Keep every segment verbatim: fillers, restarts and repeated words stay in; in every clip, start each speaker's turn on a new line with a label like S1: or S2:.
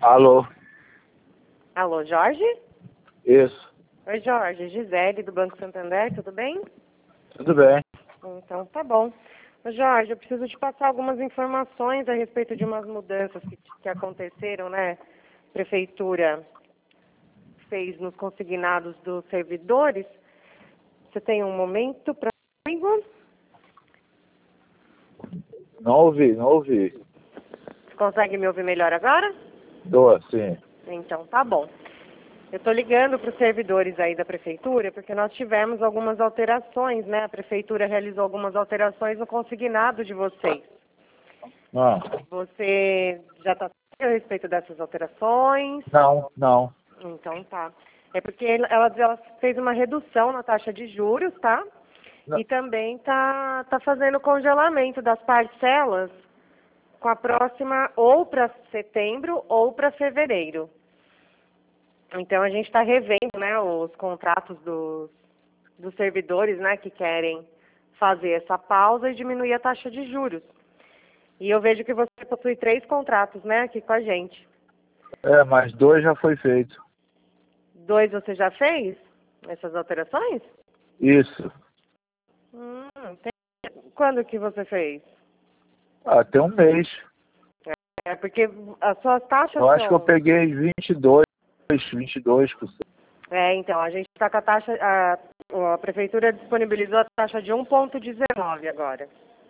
S1: Alô?
S2: Alô, Jorge?
S1: Isso.
S2: Oi, Jorge. Gisele, do Banco Santander, tudo bem?
S1: Tudo bem.
S2: Então, tá bom. Ô, Jorge, eu preciso te passar algumas informações a respeito de umas mudanças que, que aconteceram, né? A Prefeitura fez nos consignados dos servidores. Você tem um momento para comigo?
S1: Não ouvi, não ouvi.
S2: Você consegue me ouvir melhor agora?
S1: Tô, sim.
S2: Então, tá bom. Eu estou ligando para os servidores aí da Prefeitura, porque nós tivemos algumas alterações, né? A Prefeitura realizou algumas alterações no consignado de vocês.
S1: Ah,
S2: Você já está sabendo a respeito dessas alterações?
S1: não, não.
S2: Então, tá. É porque ela, ela fez uma redução na taxa de juros, tá?
S1: Não.
S2: E também tá, tá fazendo congelamento das parcelas com a próxima ou para setembro ou para fevereiro. Então a gente está revendo, né, os contratos dos, dos servidores, né, que querem fazer essa pausa e diminuir a taxa de juros. E eu vejo que você possui três contratos, né, aqui com a gente.
S1: É, mas dois já foi feito.
S2: Dois você já fez? Essas alterações?
S1: Isso.
S2: Hum, tem... Quando que você fez?
S1: Ah, tem um mês.
S2: É porque as suas taxas
S1: Eu acho
S2: são...
S1: que eu peguei vinte e dois, vinte e dois por cento.
S2: É, então, a gente está com a taxa... A, a Prefeitura disponibilizou a taxa de um vírgula dezenove agora.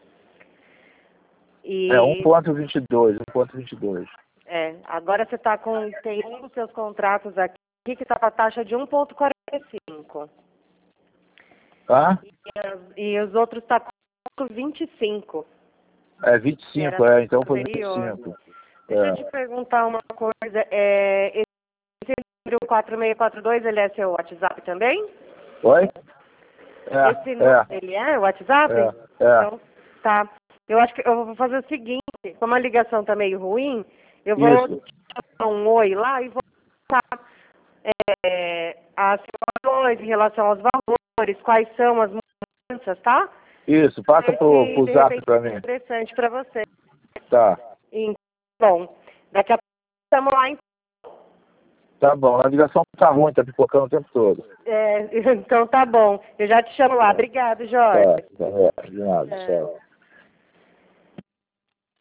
S2: E...
S1: É, um vírgula vinte e dois, um vírgula vinte e dois.
S2: É, agora você está com... Tem um dos seus contratos aqui que está com a taxa de um vírgula quarenta e cinco.
S1: Tá?
S2: E, e os outros estão com vinte e cinco.
S1: É vinte e cinco, é, então foi vinte e
S2: Anterior.
S1: cinco.
S2: Deixa
S1: É.
S2: eu te perguntar uma coisa. É, esse número quatro seis quatro dois, ele é seu WhatsApp também?
S1: Oi? É,
S2: Esse número, ele é o WhatsApp?
S1: é, é.
S2: Então, tá. Eu acho que eu vou fazer o seguinte, como a ligação tá meio ruim, eu vou
S1: Isso.
S2: te dar um oi lá e vou passar é, as informações em relação aos valores, quais são as mudanças, tá?
S1: Isso, passa
S2: Ver
S1: pro,
S2: se,
S1: pro
S2: de
S1: zap
S2: repente,
S1: pra
S2: é
S1: mim.
S2: interessante para você.
S1: Tá.
S2: Então, bom, daqui a pouco estamos lá.
S1: Tá bom, a ligação tá ruim, tá pipocando o tempo todo.
S2: É, então tá bom. Eu já te chamo lá. Obrigado, Jorge.
S1: Tá, tá, é, de nada,
S2: É.
S1: tchau.